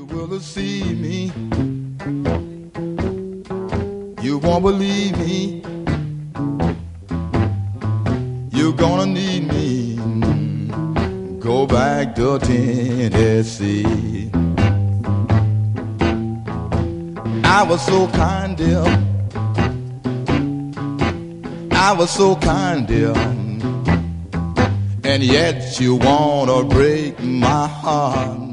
will see me. You won't believe me. You're gonna need me. Go back to Tennessee. I was so kind, dear. I was so kind, dear. And yet you wanna break my heart.